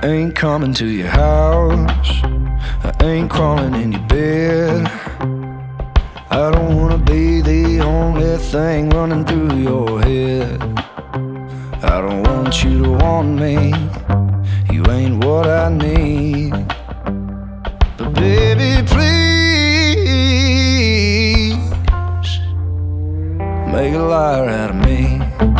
ain't coming to your house, I ain't crawling in your bed. I don't wanna be the only thing running through your head. I don't want you to want me, you ain't what I need. But baby, please make a liar out of me.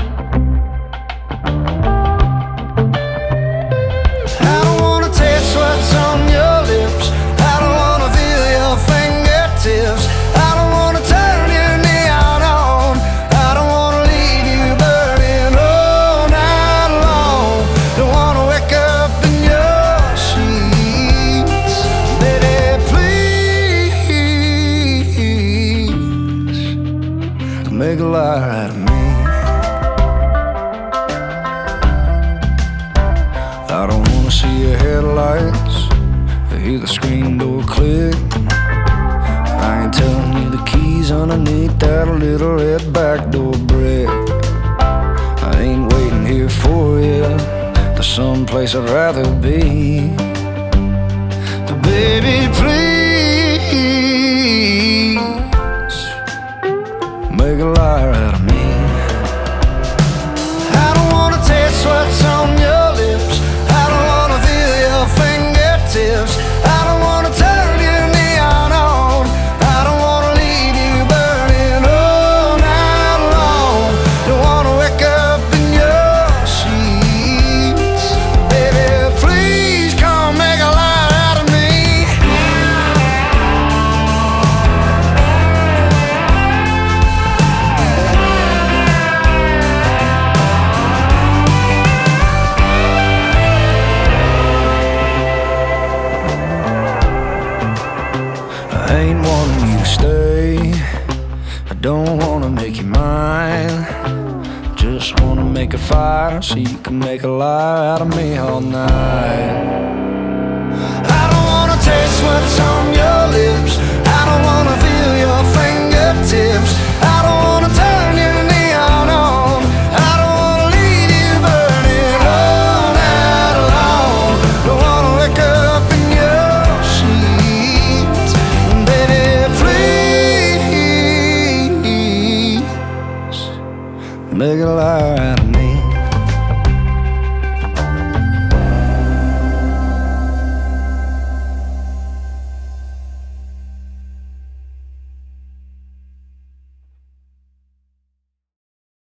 I don't wanna taste what's on your lips, I don't wanna feel your fingertips, I don't wanna turn your neon on, I don't wanna leave you burning all night long. Don't wanna wake up in your sheets. Baby, please make a liar out of me. I don't wanna see your headlights or hear the screen door click. I ain't telling you the keys underneath that little red back door brick. I ain't waiting here for you, there's someplace I'd rather be. But baby, please make a liar out of me. I don't wanna taste what's on your lips, I don't wanna feel your fingertips, I don't wanna turn your neon on, I don't wanna leave you burning all night long. Don't wanna wake up in your sheets. Baby, please come make a liar out of me. I ain't wanting you to stay, I don't wanna make you mine. Just wanna make a fire so you can make a lie out of me all night. I don't wanna taste what's on your lips, I don't wanna feel your fingertips, I don't wanna turn your neon on, I don't wanna leave you burning all night long. Don't wanna wake up in your sheets. Baby, please make a